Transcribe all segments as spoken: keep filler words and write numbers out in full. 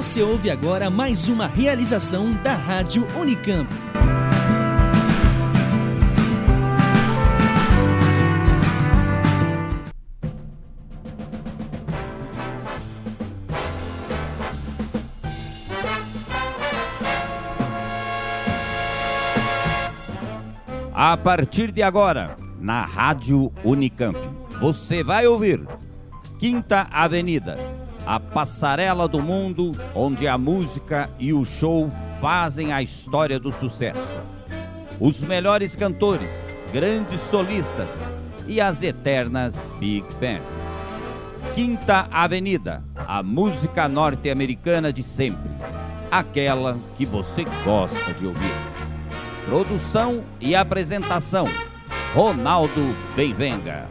Você ouve agora mais uma realização da Rádio Unicamp. A partir de agora, na Rádio Unicamp, você vai ouvir Quinta Avenida, a passarela do mundo onde a música e o show fazem a história do sucesso. Os melhores cantores, grandes solistas e as eternas Big Bands. Quinta Avenida, a música norte-americana de sempre, aquela que você gosta de ouvir. Produção e apresentação, Ronaldo Benvenga.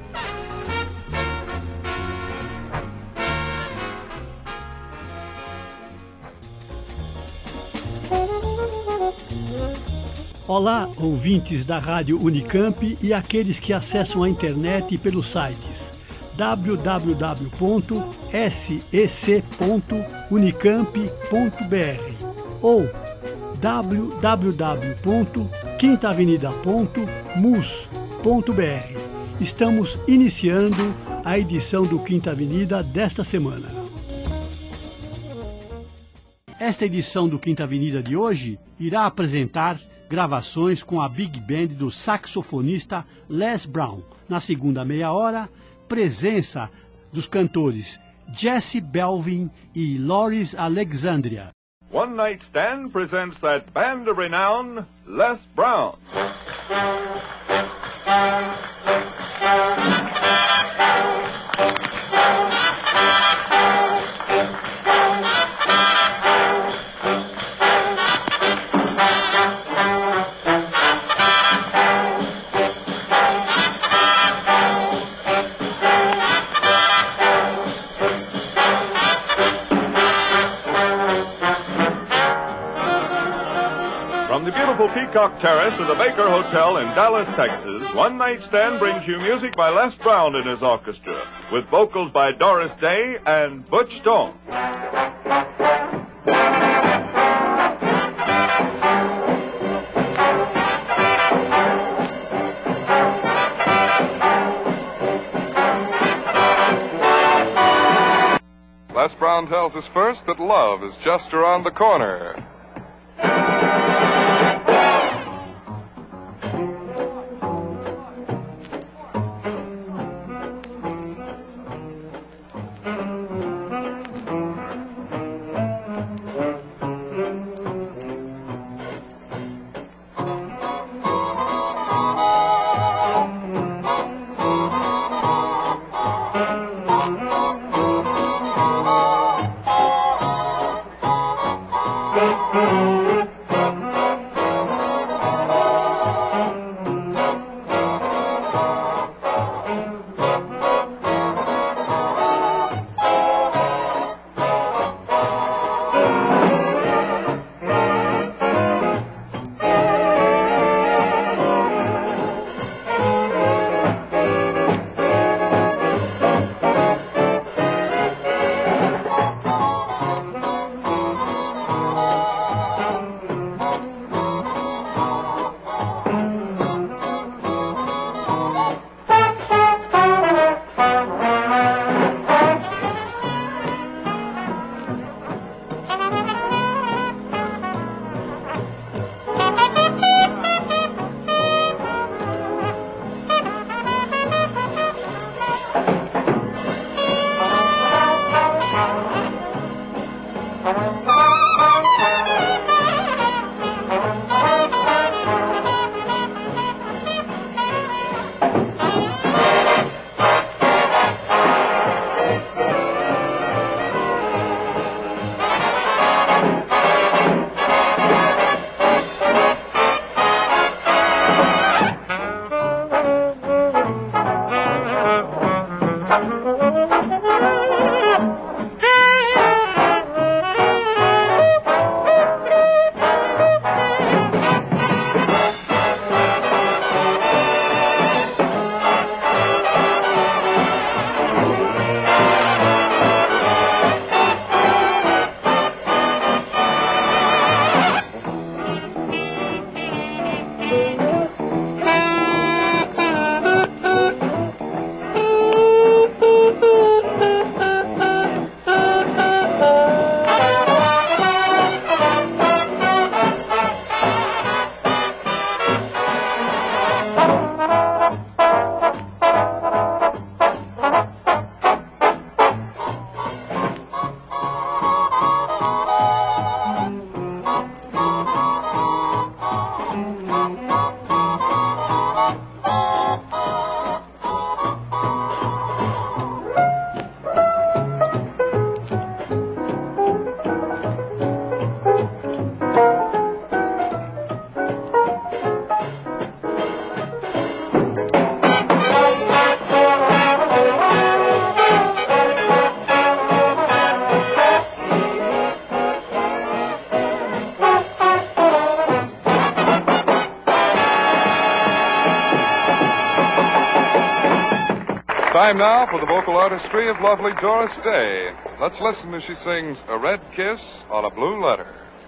Olá, ouvintes da Rádio Unicamp e aqueles que acessam a internet pelos sites w w w ponto s e c ponto unicamp ponto b r ou w w w ponto quinta avenida ponto mus ponto b r. Estamos iniciando a edição do Quinta Avenida desta semana. Esta edição do Quinta Avenida de hoje irá apresentar gravações com a Big Band do saxofonista Les Brown. Na segunda meia hora, presença dos cantores Jesse Belvin e Loris Alexandria. One Night Stand presents that band of renown, Les Brown. From the beautiful Peacock Terrace of the Baker Hotel in Dallas, Texas, One Night Stand brings you music by Les Brown and his orchestra, with vocals by Doris Day and Butch Stone. Les Brown tells us first that love is just around the corner. Time now for the vocal artistry of lovely Doris Day. Let's listen as she sings A Red Kiss on a Blue Letter.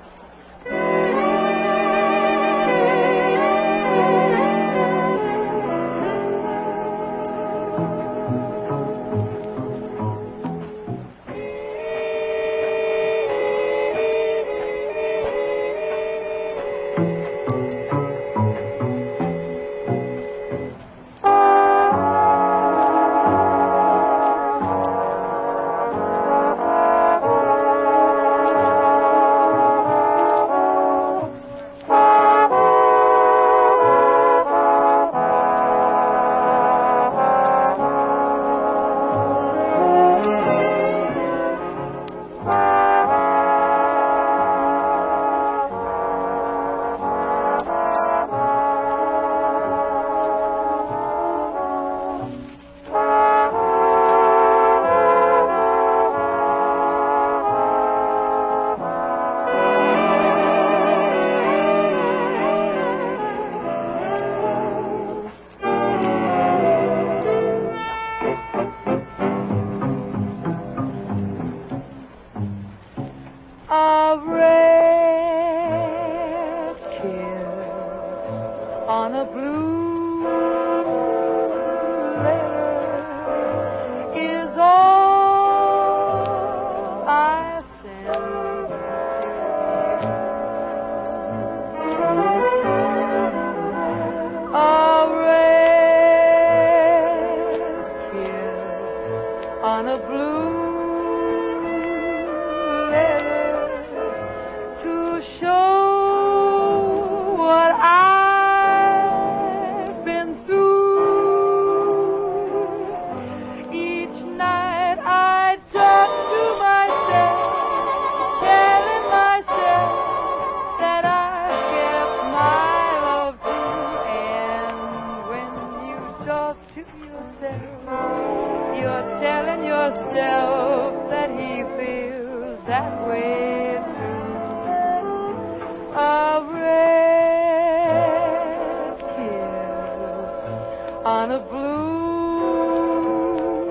A red kiss on a blue letter is all I send. A red kiss on a blue that he feels that way too. A red kiss on a blue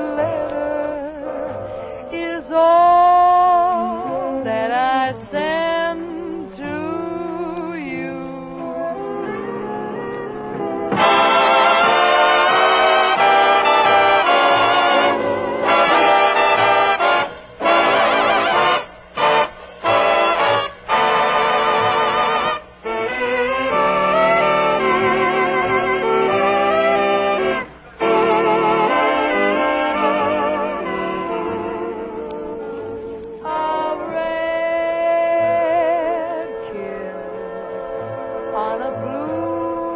letter is all that I send to you. On a blue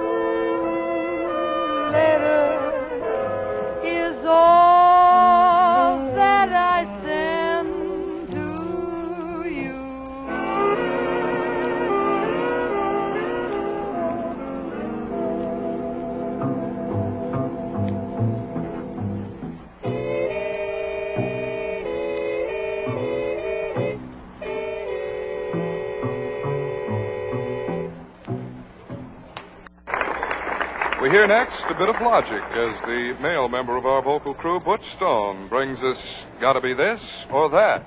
letter is all that I send to you. We hear next a bit of logic as the male member of our vocal crew, Butch Stone, brings us Gotta Be This or That.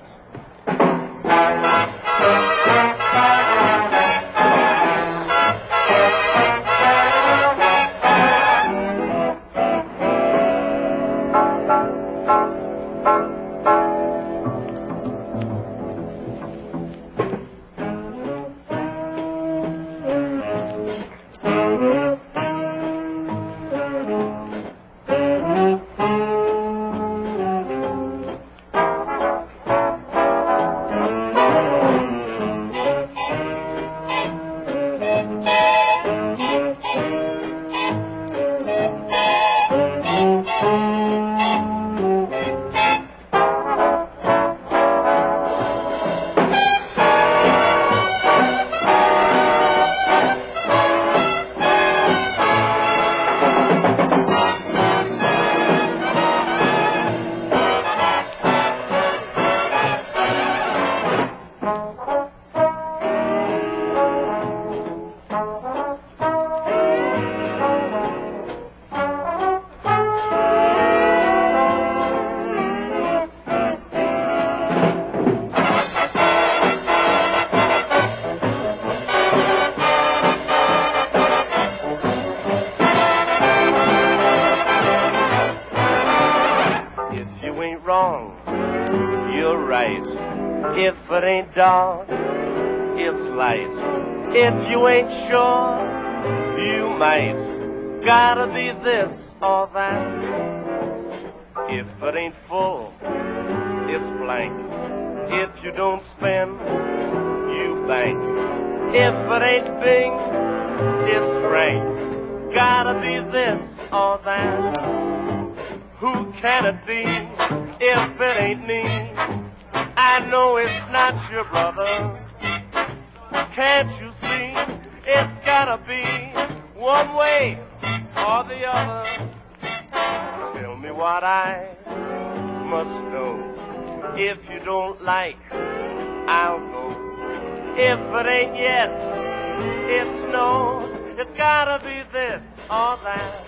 you ain't wrong, you're right. If it ain't dark, it's light. If you ain't sure, you might. Gotta be this or that. If it ain't full, it's blank. If you don't spend, you bank. If it ain't big, it's frank. Gotta be this or that. Who can it be if it ain't me? I know it's not your brother. Can't you see? It's gotta be one way or the other. Tell me what I must know. If you don't like, I'll go. If it ain't yes, it's no. It's gotta be this or that.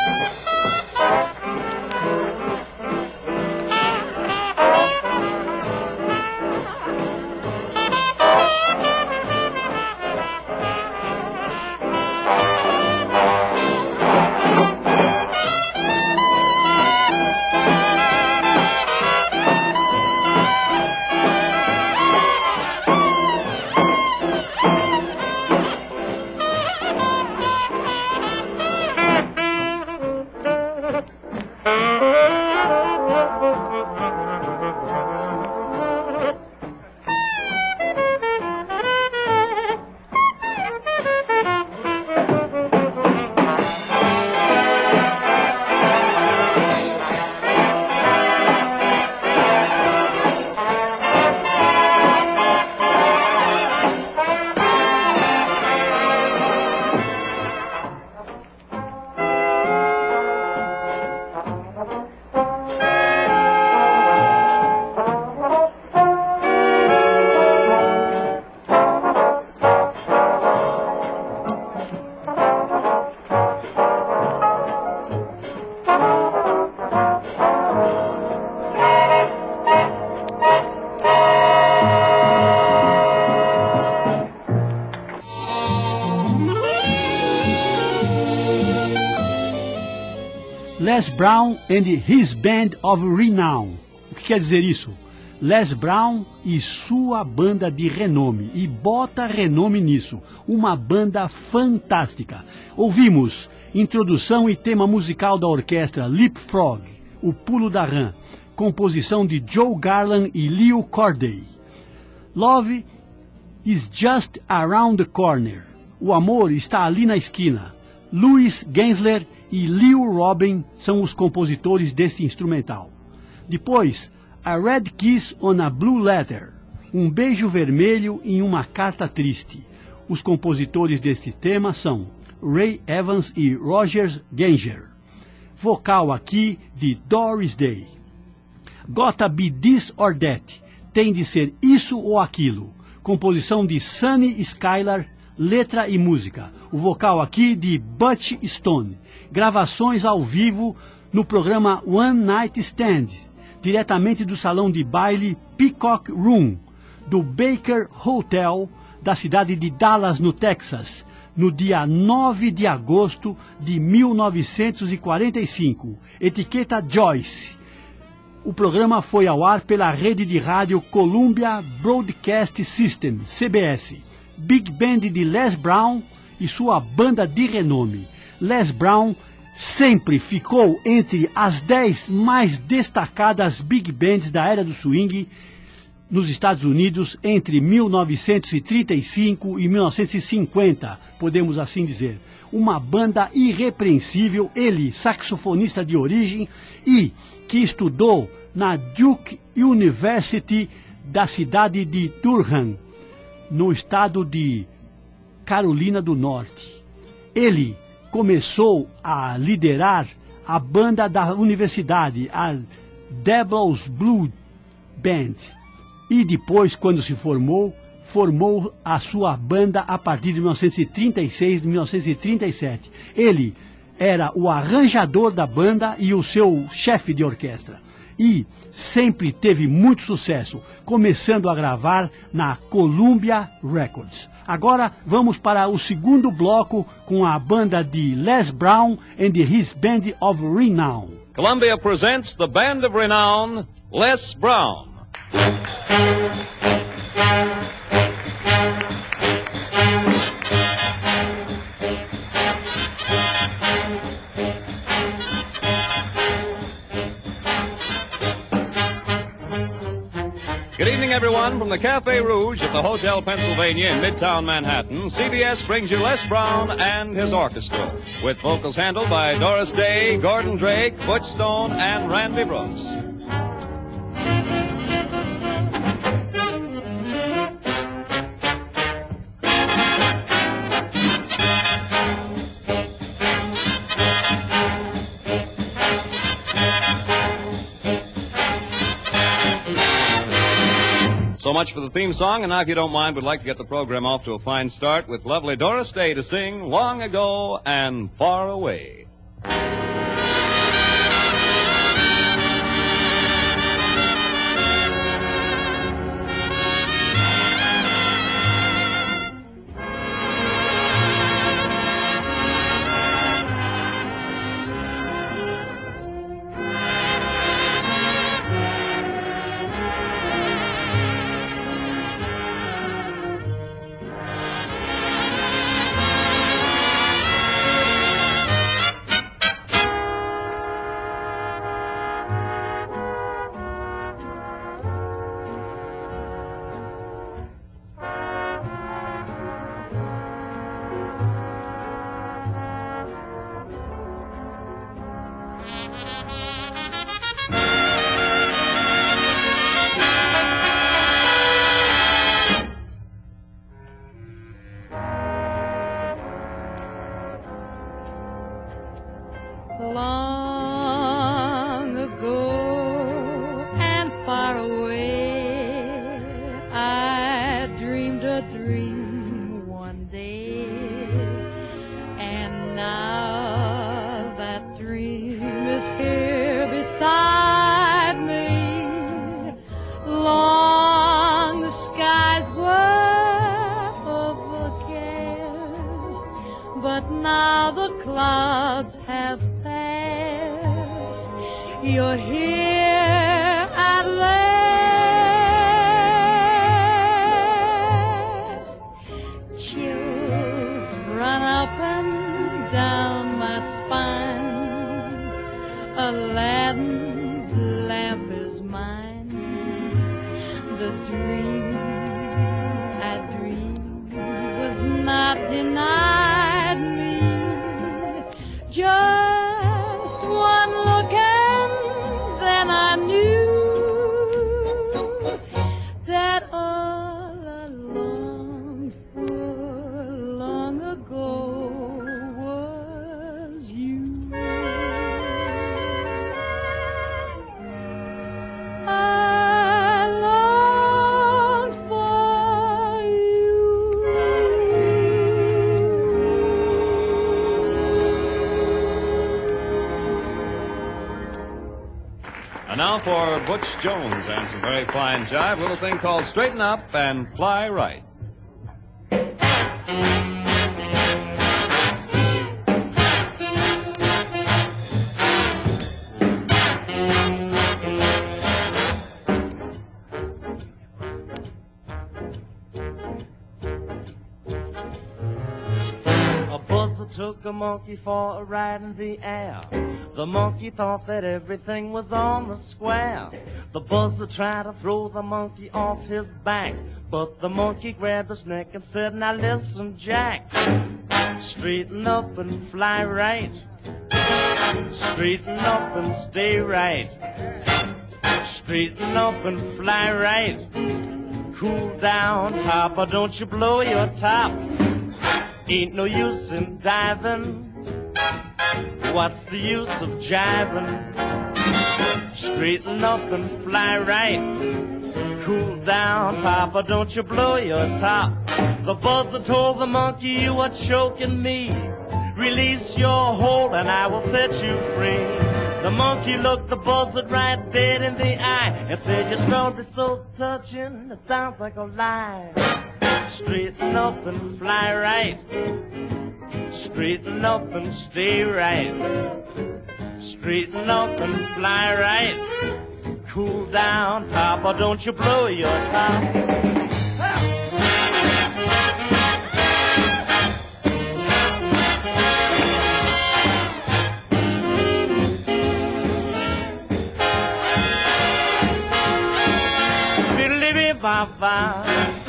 Les Brown and His Band of Renown. O que quer dizer isso? Les Brown e sua banda de renome. E bota renome nisso. Uma banda fantástica. Ouvimos introdução e tema musical da orquestra Leapfrog, O Pulo da Rã. Composição de Joe Garland e Leo Corday. Love is just around the corner. O amor está ali na esquina. Louis Gensler e Leo Robin são os compositores deste instrumental. Depois, A Red Kiss on a Blue Letter, um beijo vermelho em uma carta triste. Os compositores deste tema são Ray Evans e Roger Ganger. Vocal aqui de Doris Day. Gotta Be This or That, tem de ser isso ou aquilo. Composição de Sonny Skylar, letra e música. O vocal aqui de Butch Stone. Gravações ao vivo no programa One Night Stand, diretamente do salão de baile Peacock Room, do Baker Hotel, da cidade de Dallas, no Texas, no dia nove de agosto de mil novecentos e quarenta e cinco. Etiqueta Joyce. O programa foi ao ar pela rede de rádio Columbia Broadcast System, C B S. Big Band de Les Brown e sua banda de renome. Les Brown sempre ficou entre as dez mais destacadas big bands da era do swing nos Estados Unidos entre mil novecentos e trinta e cinco e mil novecentos e cinquenta, podemos assim dizer. Uma banda irrepreensível, ele, saxofonista de origem e que estudou na Duke University da cidade de Durham, no estado de Carolina do Norte. Ele começou a liderar a banda da universidade, a Devil's Blood Band. E depois, quando se formou, formou a sua banda a partir de mil novecentos e trinta e seis, mil novecentos e trinta e sete. Ele era o arranjador da banda e o seu chefe de orquestra. e sempre teve muito sucesso, começando a gravar na Columbia Records. Agora vamos para o segundo bloco com a banda de Les Brown and his Band of Renown. Columbia presents the Band of Renown, Les Brown. Good evening, everyone. From the Cafe Rouge at the Hotel Pennsylvania in Midtown Manhattan, C B S brings you Les Brown and his orchestra, with vocals handled by Doris Day, Gordon Drake, Butch Stone, and Randy Brooks. So much for the theme song, and now, if you don't mind, we'd like to get the program off to a fine start with lovely Doris Day to sing Long Ago and Far Away. Long ago and far away, I dreamed a dream one day, and now that dream is here beside me. Long the skies were overcast, but now the clouds have you're here at last. Chills run up and down my spine. Aladdin's lamp is mine. The dream I dreamed was not denied me. Just one look at then I knew that all along, for long ago, was you. I longed for you. And now for Butch Jones and some very fine jive, a little thing called Straighten Up and Fly Right. A buzzer took a monkey for a ride in the air. The monkey thought that everything was on the square. The buzzer tried to throw the monkey off his back, but the monkey grabbed his neck and said, now listen, Jack, straighten up and fly right. Straighten up and stay right. Straighten up and fly right. Cool down, Papa, don't you blow your top. Ain't no use in diving. What's the use of jiving? Straighten up and fly right. Cool down, Papa, don't you blow your top. The buzzer told the monkey, you are choking me. Release your hold and I will set you free. The monkey looked the buzzard right dead in the eye and said, your story's so touching, it sounds like a lie. Straighten up and fly right. Straighten up and stay right. Straighten up and fly right. Cool down, Papa, don't you blow your top. Biddly-bee-bop-bop,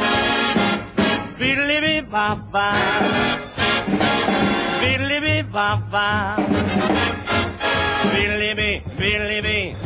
biddly-bee-bop-bop, biddly-bee-bop-bop, biddly-bee, biddly-bee.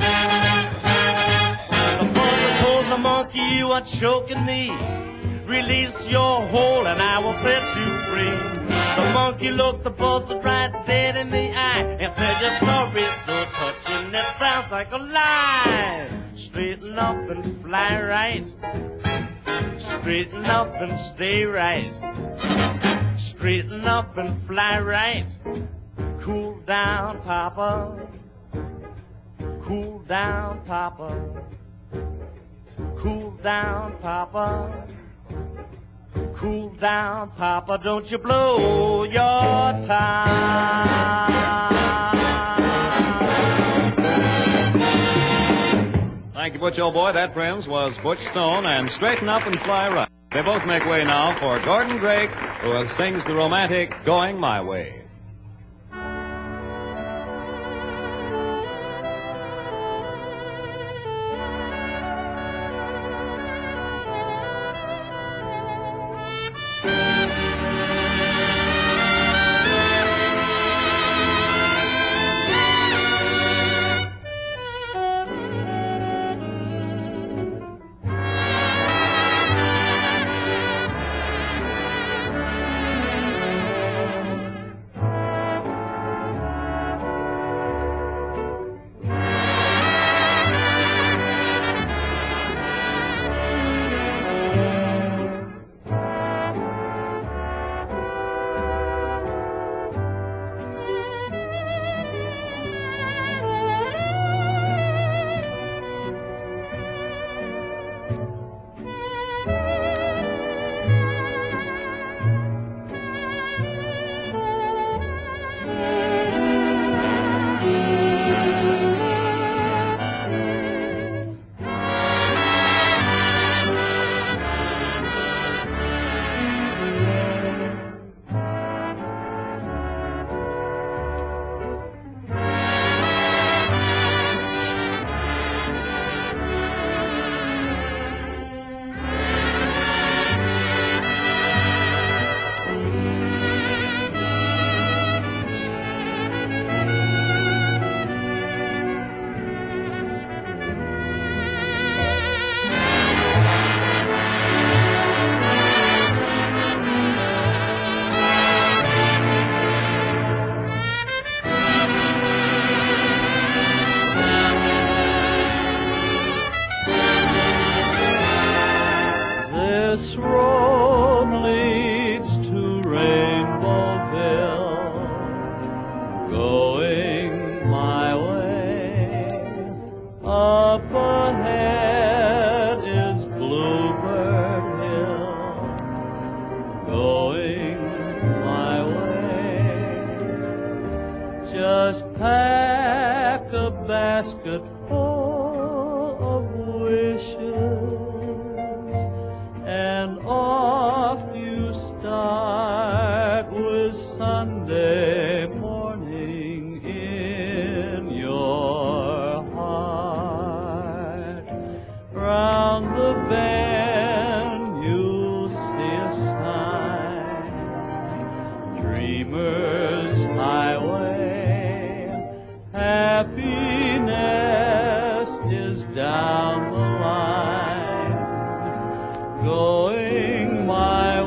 The mother told the monkey, you are choking me. Release your hold and I will set you free. The monkey looked the buzzard right dead in the eye and said, your story's so touching, it sounds like a lie. Straighten up and fly right. Straighten up and stay right. Straighten up and fly right. Cool down, Papa. Cool down, Papa. Cool down, Papa. Cool down, Papa. Don't you blow your top. Thank you, Butch, old boy. That, friends, was Butch Stone and Straighten Up and Fly Right. They both make way now for Gordon Drake, who sings the romantic Going My Way. basket full of wishes, and off you start with Sunday morning in your heart. Round the bend you'll see a sign, Dreamer's Highway. Happiness is down the line, going my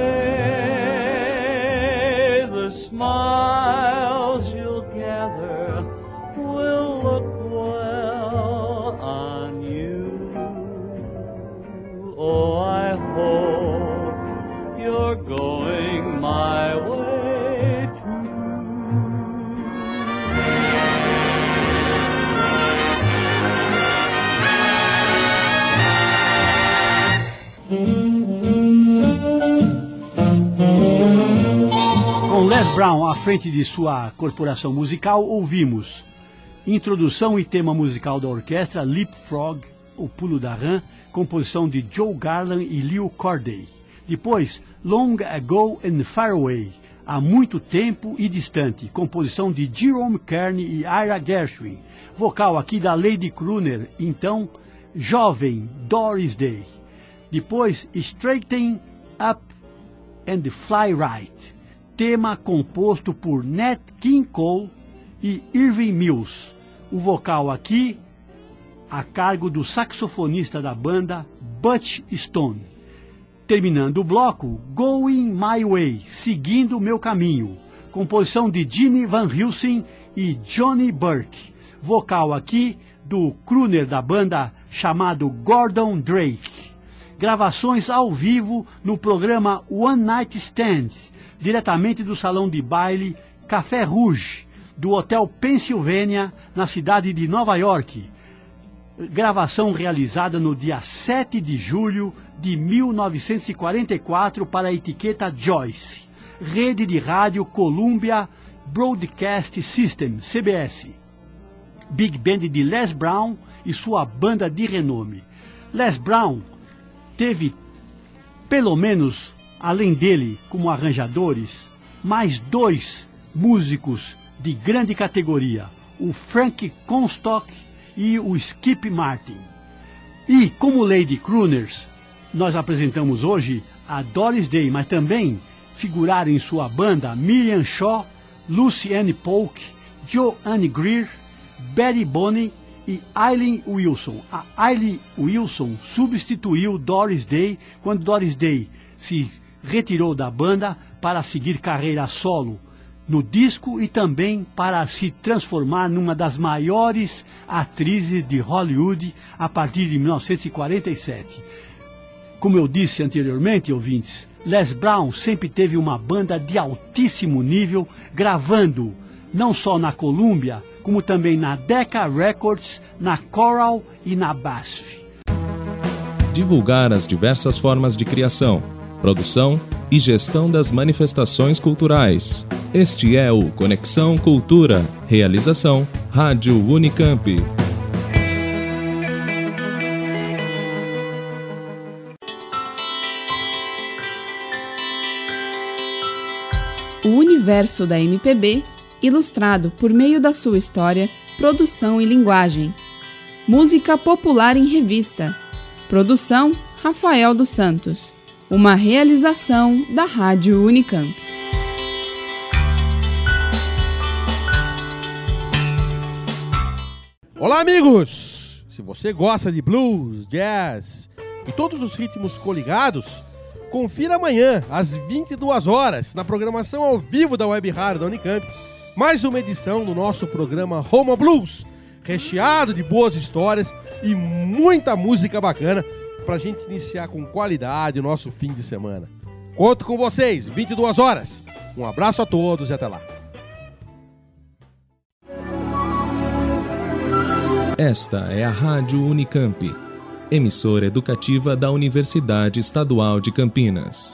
way. The smiles you'll gather will look well on you. Brown, à frente de sua corporação musical, ouvimos introdução e tema musical da orquestra Leapfrog, O Pulo da Rã, composição de Joe Garland e Leo Corday. Depois, Long Ago and Far Away, Há Muito Tempo e Distante, composição de Jerome Kern e Ira Gershwin. Vocal aqui da Lady Crooner, então, Jovem, Doris Day. Depois, Straighten Up and Fly Right, tema composto por Nat King Cole e Irving Mills. O vocal aqui a cargo do saxofonista da banda Butch Stone. Terminando o bloco, Going My Way, Seguindo o Meu Caminho, composição de Jimmy Van Heusen e Johnny Burke. Vocal aqui do crooner da banda chamado Gordon Drake. Gravações ao vivo no programa One Night Stand, diretamente do salão de baile Café Rouge, do Hotel Pennsylvania, na cidade de Nova York. Gravação realizada no dia sete de julho de mil novecentos e quarenta e quatro para a etiqueta Joyce. Rede de Rádio Columbia Broadcast System, C B S. Big Band de Les Brown e sua banda de renome. Les Brown teve, pelo menos, além dele, como arranjadores, mais dois músicos de grande categoria, o Frank Comstock e o Skip Martin. E, como Lady Crooners, nós apresentamos hoje a Doris Day, mas também figuraram em sua banda Miriam Shaw, Lucy Ann Polk, Joanne Greer, Betty Bonney e Eileen Wilson. A Eileen Wilson substituiu Doris Day quando Doris Day se retirou da banda para seguir carreira solo no disco e também para se transformar numa das maiores atrizes de Hollywood a partir de mil novecentos e quarenta e sete. Como eu disse anteriormente, ouvintes, Les Brown sempre teve uma banda de altíssimo nível, gravando não só na Columbia, como também na Decca Records, na Coral e na B A S F. Divulgar as diversas formas de criação, produção e gestão das manifestações culturais. Este é o Conexão Cultura. Realização Rádio Unicamp. O universo da M P B, ilustrado por meio da sua história, produção e linguagem. Música popular em revista. Produção Rafael dos Santos. Uma realização da Rádio Unicamp. Olá, amigos! Se você gosta de blues, jazz e todos os ritmos coligados, confira amanhã, às vinte e duas horas, na programação ao vivo da Web Rádio da Unicamp, mais uma edição do nosso programa Roma Blues, recheado de boas histórias e muita música bacana pra gente iniciar com qualidade o nosso fim de semana. Conto com vocês, vinte e duas horas. Um abraço a todos e até lá. Esta é a Rádio Unicamp, emissora educativa da Universidade Estadual de Campinas.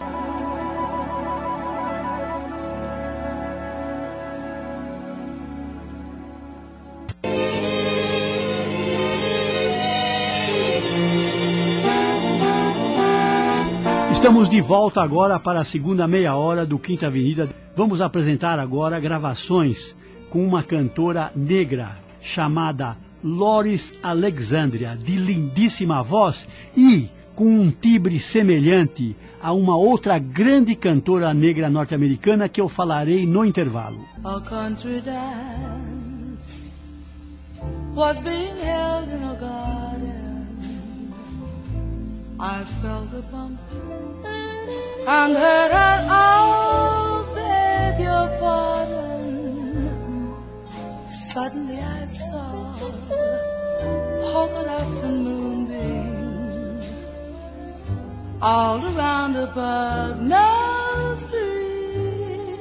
Estamos de volta agora para a segunda meia hora do Quinta Avenida. Vamos apresentar agora gravações com uma cantora negra chamada Loris Alexandria, de lindíssima voz e com um timbre semelhante a uma outra grande cantora negra norte-americana que eu falarei no intervalo. A country dance was being held in a garden. I felt a bump and heard her out, beg your pardon. Suddenly I saw polka dots and moonbeams all around a Bucknell Street.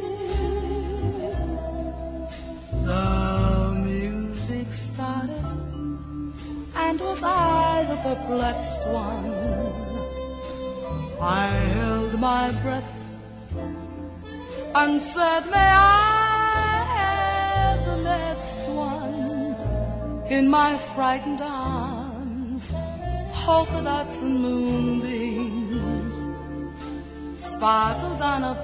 The music started, and was I the perplexed one? I held my breath and said, may I have the next one in my frightened arms? Polka dots and moonbeams sparkled on a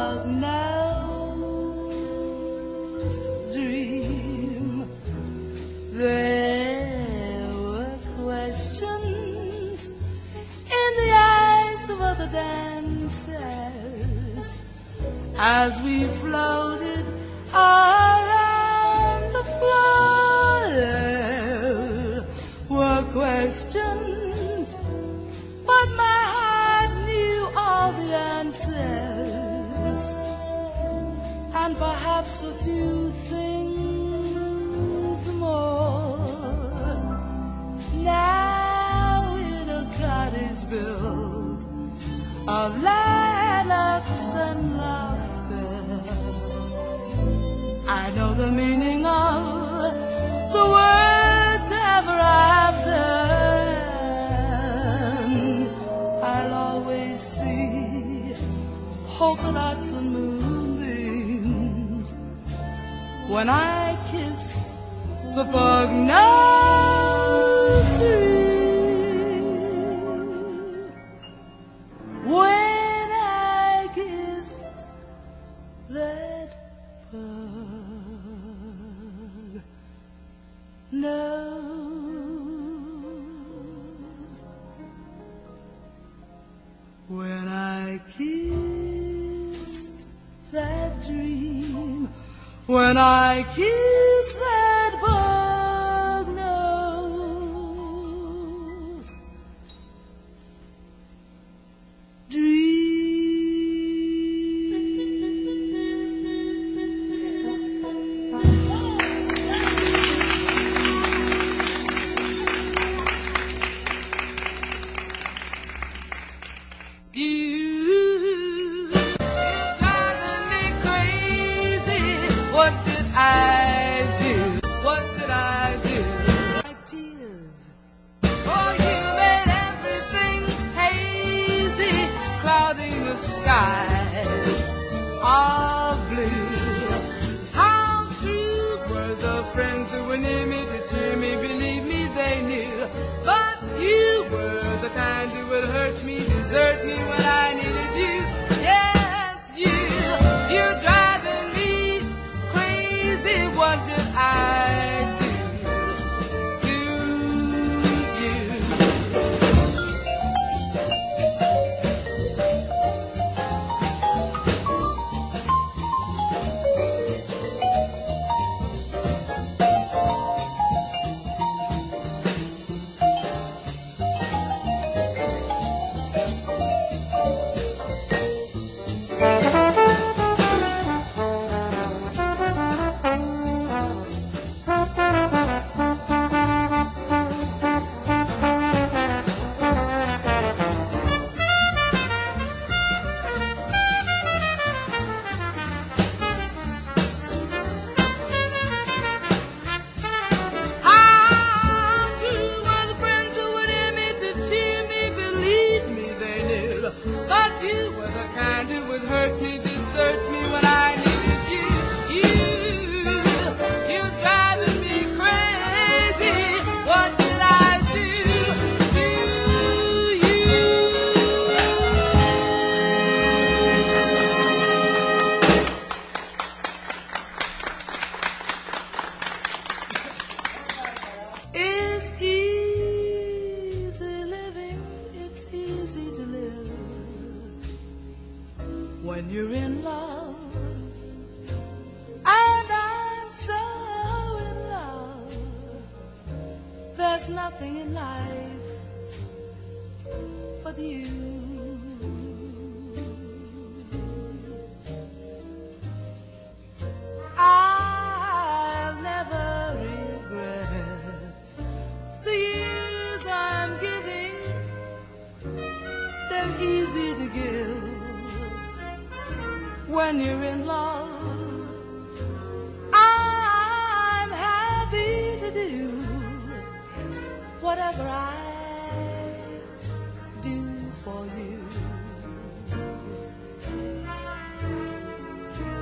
pug-nosed dream. There were questions in the eyes of other dancers as we floated around the floor. There were questions, but my heart knew all the answers, and perhaps a few things more. Now in a cottage built of lilacs and laughter, I know the meaning of the words ever after, and I'll always see polka dots and moonbeams when I kiss the bug-nosed tree. When I kissed that bug-nosed, when I kissed that dream, when I kissed that bug-nosed dream. Skies are blue. How true were the friends who were near me to cheer me, believe me they knew. But you were the kind who would hurt me, desert me when I needed you. Yes, you, you're driving me crazy. What did I do to you? When you're in love, and I'm so in love, there's nothing in life but you. I'll never regret the years I'm giving, they're easy to give. When you're in love, I'm happy to do whatever I do for you.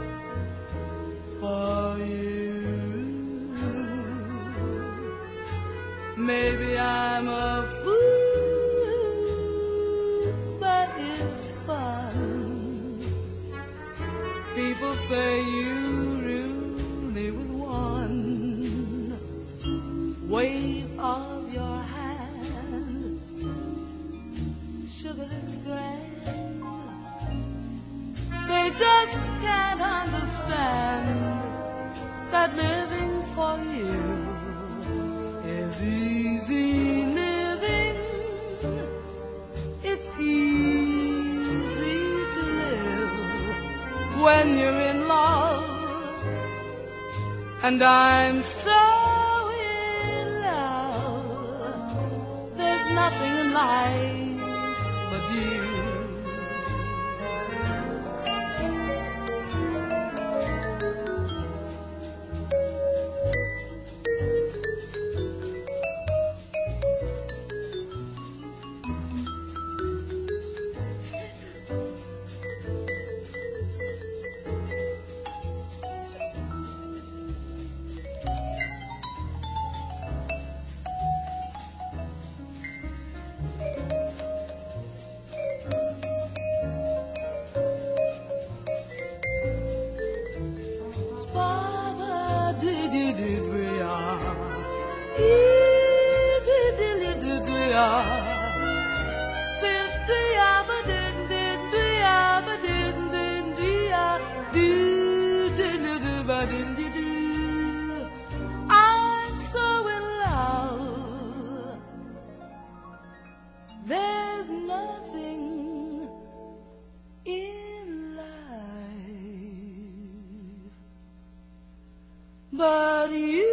say you rule me with one wave of your hand. Sugar, it's grand. They just can't understand that living for you is easy living. It's easy to live when you're in love, and I'm so in love. There's nothing in life but you. I'm so in love. There's nothing in life but you.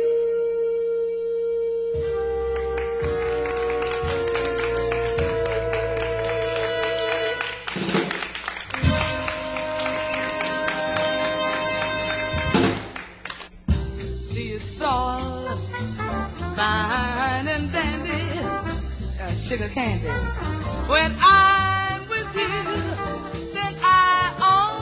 Fine and dandy, uh, sugar candy. When I'm with you, then I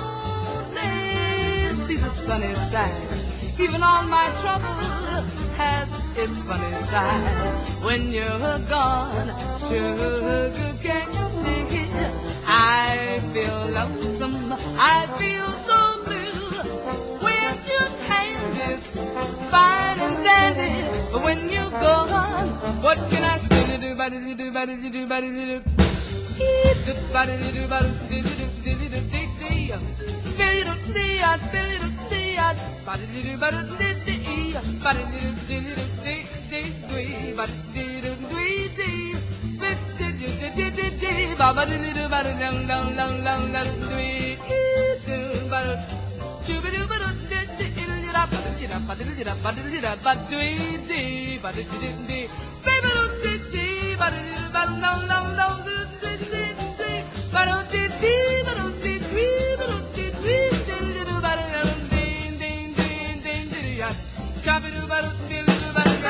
only see the sunny side. Even all my trouble has its funny side. When you're gone, sugar, can't you dig it? I feel lonesome, I feel so blue. When your hand is fine and dandy, but when you're gone, what can I still do? Body do, do, body do, do, body do, do. Eat the body do, do, body do, do, do, do, do, do, do. Spill it up, see, I spill it up, see, I body do, do, body do, do, do, body do, do, do, do, do, do, body do, do, do, do. Spit it, do, do, do, do, do, baba do, do, body down, down, down, down, down, do it, do, body, chubby do, body do, do, do, do, body do, body do, body do, body do, body do, do, do. Baby do, do, do, body do, body down, down, down, do, do, do, do, body do, do, do, body do, do, do, body do, do, do, body down, ding, ding, ding, ding, ding, yeah. Chubby do, body do, do, body down.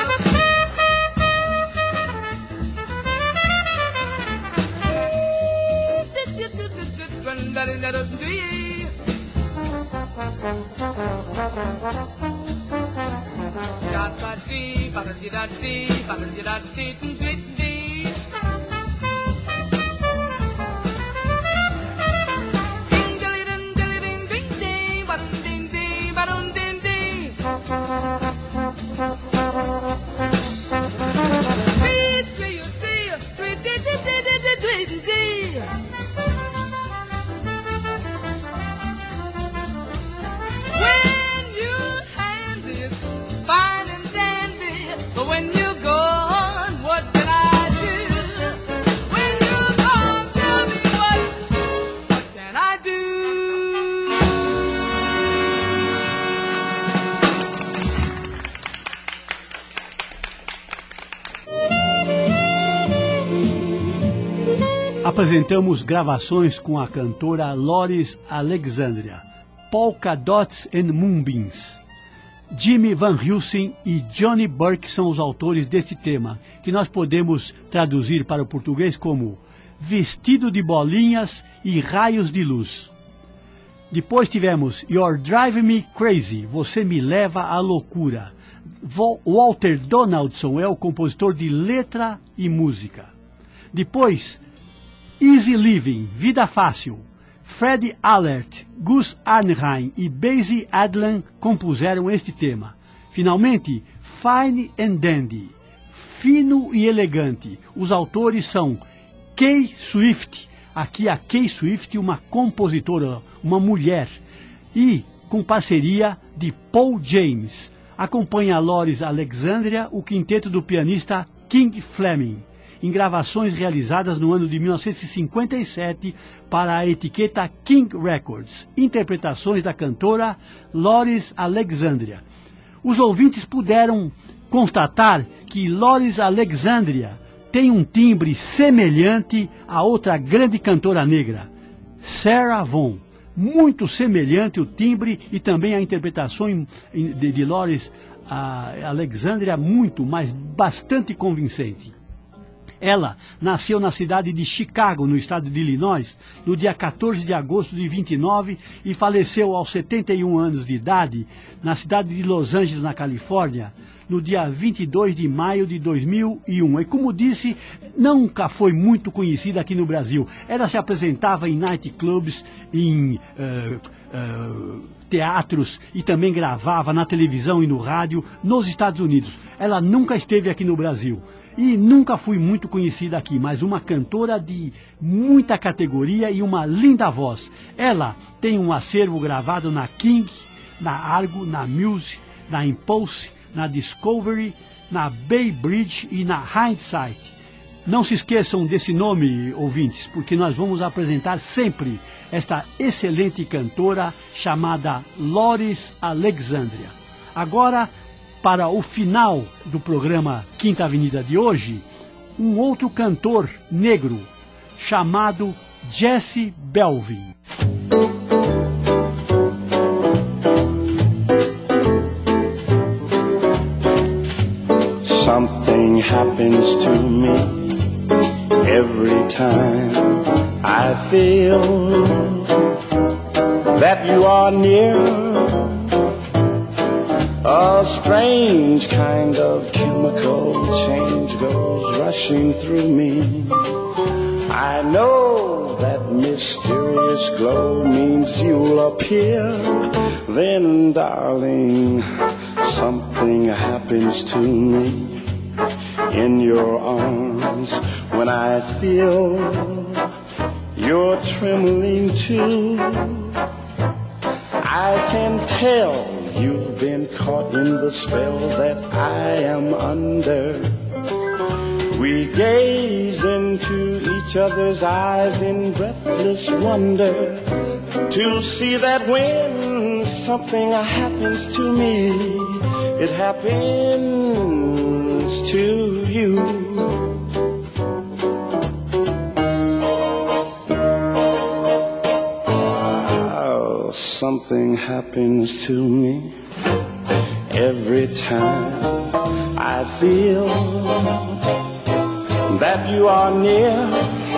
Apresentamos gravações com a cantora Loris Alexandria, Polka Dots and Moonbeams. Jimmy Van Heusen e Johnny Burke são os autores deste tema, que nós podemos traduzir para o português como Vestido de Bolinhas e Raios de Luz. Depois tivemos You're Driving Me Crazy, Você Me Leva à Loucura. Walter Donaldson é o compositor de letra e música. Depois, Easy Living, Vida Fácil, Fred Allert, Gus Arnheim e Basie Adlan compuseram este tema. Finalmente, Fine and Dandy, fino e elegante. Os autores são Kay Swift, aqui a Kay Swift, uma compositora, uma mulher, e com parceria de Paul James. Acompanha Loris Alexandria, o quinteto do pianista King Fleming, em gravações realizadas no ano de mil novecentos e cinquenta e sete para a etiqueta King Records, interpretações da cantora Loris Alexandria. Os ouvintes puderam constatar que Loris Alexandria tem um timbre semelhante a outra grande cantora negra, Sarah Vaughan. Muito semelhante o timbre e também a interpretação de, de Loris Alexandria, muito, mas bastante convincente. Ela nasceu na cidade de Chicago, no estado de Illinois, no dia quatorze de agosto de vinte e nove e faleceu aos setenta e um anos de idade na cidade de Los Angeles, na Califórnia, no dia vinte e dois de maio de dois mil e um. E como disse, nunca foi muito conhecida aqui no Brasil. Ela se apresentava em nightclubs, em uh, uh, teatros e também gravava na televisão e no rádio nos Estados Unidos. Ela nunca esteve aqui no Brasil e nunca foi muito conhecida aqui, mas uma cantora de muita categoria e uma linda voz. Ela tem um acervo gravado na King, na Argo, na Music, na Impulse, na Discovery, na Bay Bridge e na Hindsight. Não se esqueçam desse nome, ouvintes, porque nós vamos apresentar sempre esta excelente cantora chamada Loris Alexandria. Agora, para o final do programa Quinta Avenida de hoje, um outro cantor negro chamado Jesse Belvin. Something happens to me every time I feel that you are near. A strange kind of chemical change goes rushing through me. I know that mysterious glow means you'll appear. Then, darling, something happens to me in your arms when I feel you're trembling too. I can tell you've been caught in the spell that I am under. We gaze into each other's eyes in breathless wonder to see that when something happens to me, it happens to you. Oh, something happens to me every time I feel that you are near.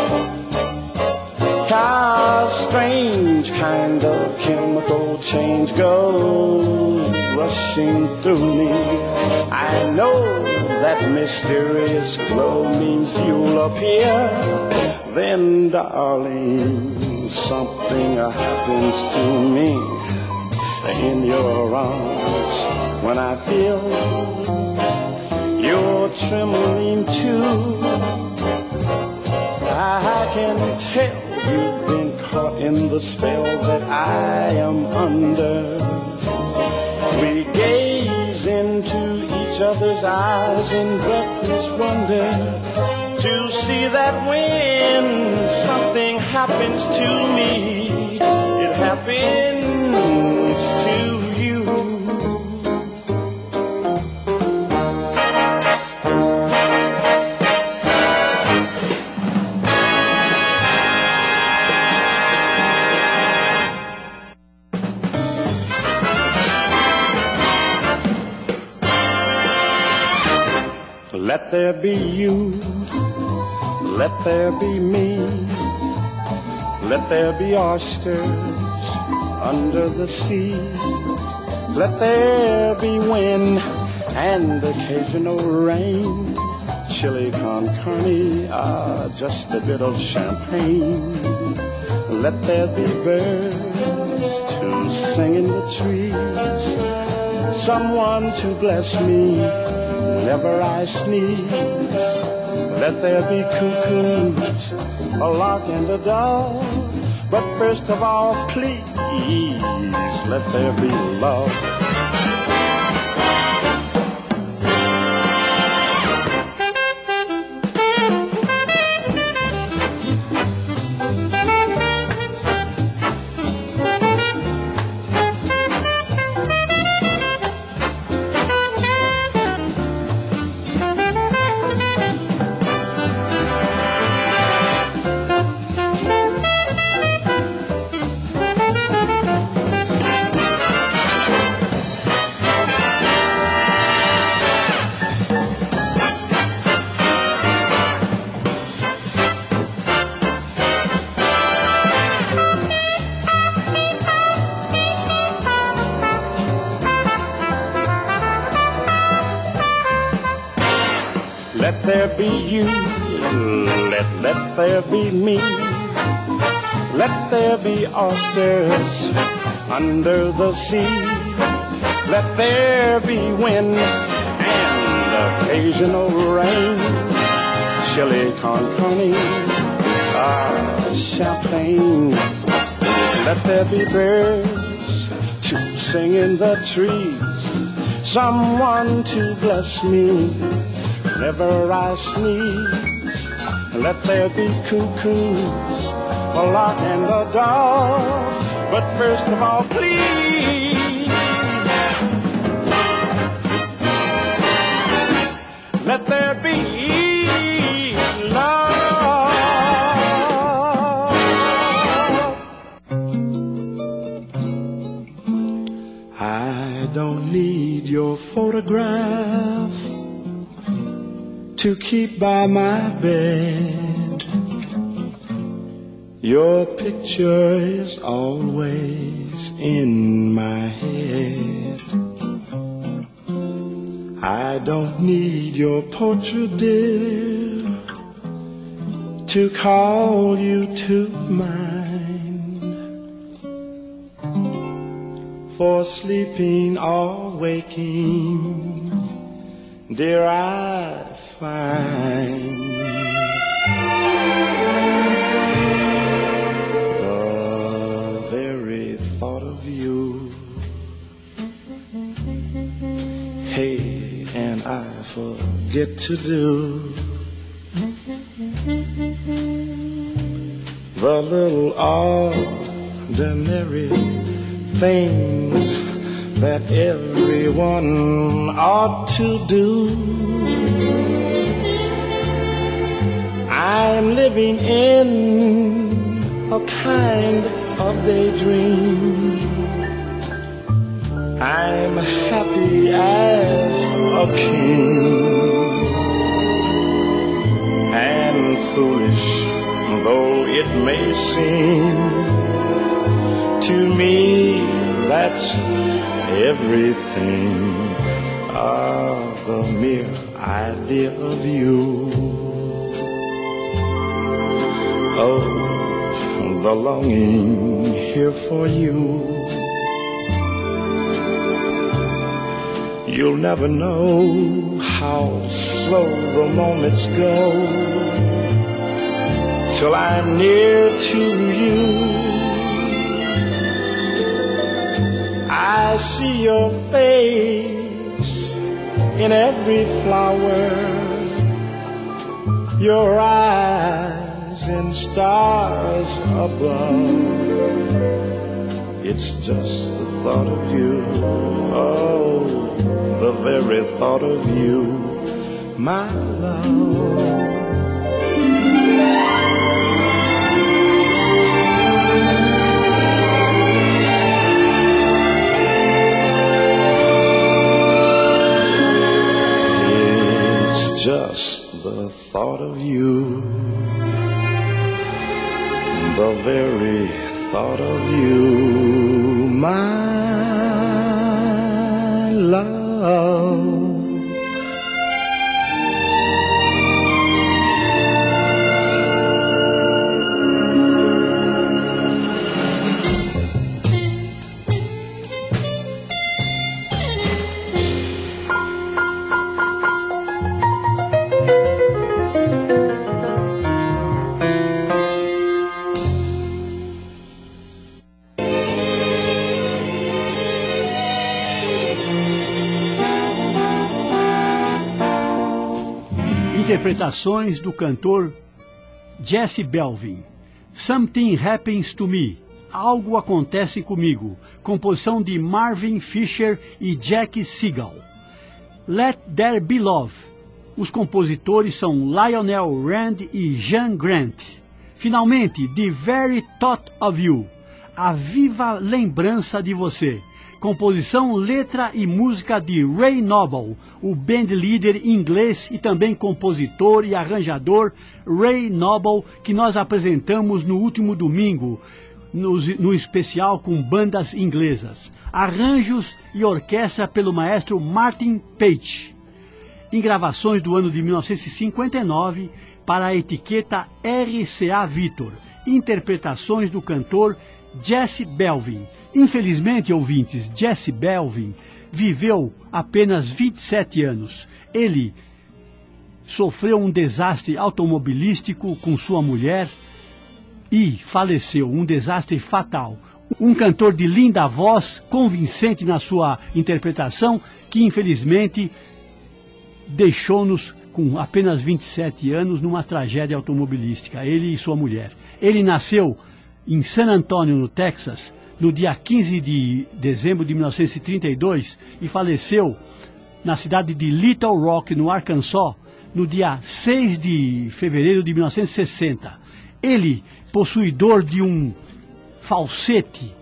A strange kind of chemical change goes rushing through me. I know that mysterious glow means you'll appear. Then, darling, something happens to me in your arms when I feel you're trembling too. I can tell you've been caught in the spell that I am under. We gaze into each other's eyes in breathless wonder to see that when something happens to me, it happens to you. Let there be you, let there be me, let there be oysters under the sea, let there be wind and occasional rain, chili con carne, ah, just a bit of champagne. Let there be birds to sing in the trees, someone to bless me whenever I sneeze. Let there be cuckoos, a lark and a dove, but first of all, please, let there be love. Let there be you, let, let there be me. Let there be oysters under the sea. Let there be wind and occasional rain. Chili con carne, ah, champagne. Let there be birds to sing in the trees, someone to bless me whenever I sneeze. Let there be cuckoos, a lark and a dove, but first of all, please, let there be love. I don't need your photograph to keep by my bed. Your picture is always in my head. I don't need your portrait, dear, to call you to mind. For sleeping or waking, dear, I find the very thought of you. Hey, and I forget to do the little ordinary things that everyone ought to do. I'm living in a kind of daydream. I'm happy as a king, and foolish though it may seem to me, that's everything. Ah, the mere idea of you. Oh, the longing here for you. You'll never know how slow the moments go till I'm near to you. I see your face in every flower, your eyes in stars above. It's just the thought of you, oh, the very thought of you, my love. Just the thought of you, the very thought of you, my love. interpretações do cantor Jesse Belvin. Something Happens to Me, Algo Acontece Comigo, composição de Marvin Fisher e Jack Segal. Let There Be Love, os compositores são Lionel Rand e Jean Grant. Finalmente, The Very Thought of You, A Viva Lembrança de Você, composição, letra e música de Ray Noble, o bandleader inglês e também compositor e arranjador Ray Noble, que nós apresentamos no último domingo, no, no especial com bandas inglesas. Arranjos e orquestra pelo maestro Martin Page. Em gravações do ano de mil novecentos e cinquenta e nove para a etiqueta R C A Victor. Interpretações do cantor Jesse Belvin. Infelizmente, ouvintes, Jesse Belvin viveu apenas vinte e sete anos. Ele sofreu um desastre automobilístico com sua mulher e faleceu, um desastre fatal. Um cantor de linda voz, convincente na sua interpretação, que infelizmente deixou-nos com apenas vinte e sete anos numa tragédia automobilística, ele e sua mulher. Ele nasceu em San Antonio, no Texas, no dia quinze de dezembro de mil novecentos e trinta e dois e faleceu na cidade de Little Rock, no Arkansas, no dia seis de fevereiro de mil novecentos e sessenta. Ele, possuidor de um falsete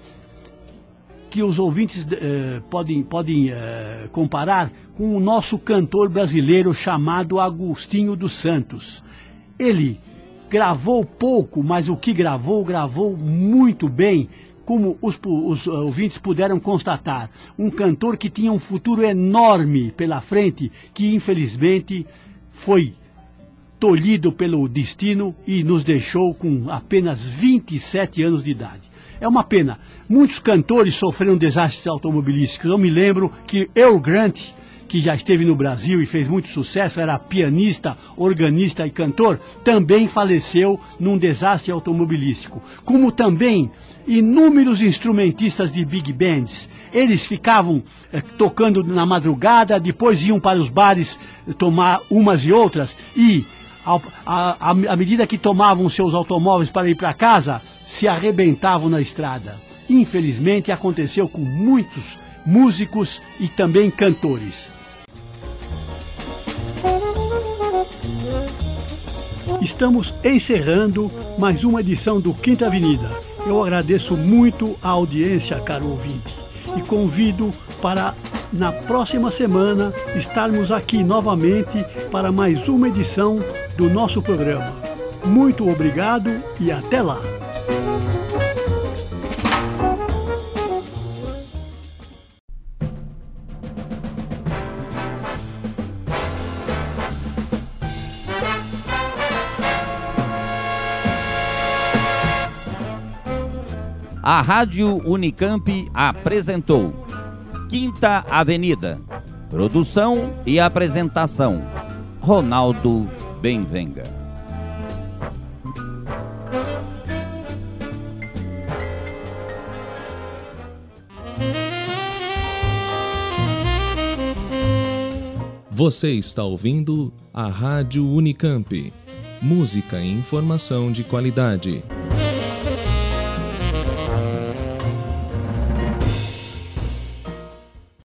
que os ouvintes eh, podem, podem eh, comparar com o nosso cantor brasileiro chamado Agostinho dos Santos. Ele gravou pouco, mas o que gravou, gravou muito bem, como os, os ouvintes puderam constatar. Um cantor que tinha um futuro enorme pela frente, que infelizmente foi tolhido pelo destino e nos deixou com apenas vinte e sete anos de idade. É uma pena. Muitos cantores sofreram desastres automobilísticos. Eu me lembro que Earl Grant, que já esteve no Brasil e fez muito sucesso, era pianista, organista e cantor, também faleceu num desastre automobilístico. Como também inúmeros instrumentistas de big bands. Eles ficavam eh, tocando na madrugada, depois iam para os bares eh, tomar umas e outras e À medida que tomavam seus automóveis para ir para casa, se arrebentavam na estrada. Infelizmente, aconteceu com muitos músicos e também cantores. Estamos encerrando mais uma edição do Quinta Avenida. Eu agradeço muito a audiência, caro ouvinte, e convido para, na próxima semana, estarmos aqui novamente para mais uma edição do nosso programa. Muito obrigado e até lá! A Rádio Unicamp apresentou Quinta Avenida. Produção e apresentação: Ronaldo Benvenga. Você está ouvindo a Rádio Unicamp. Música e informação de qualidade.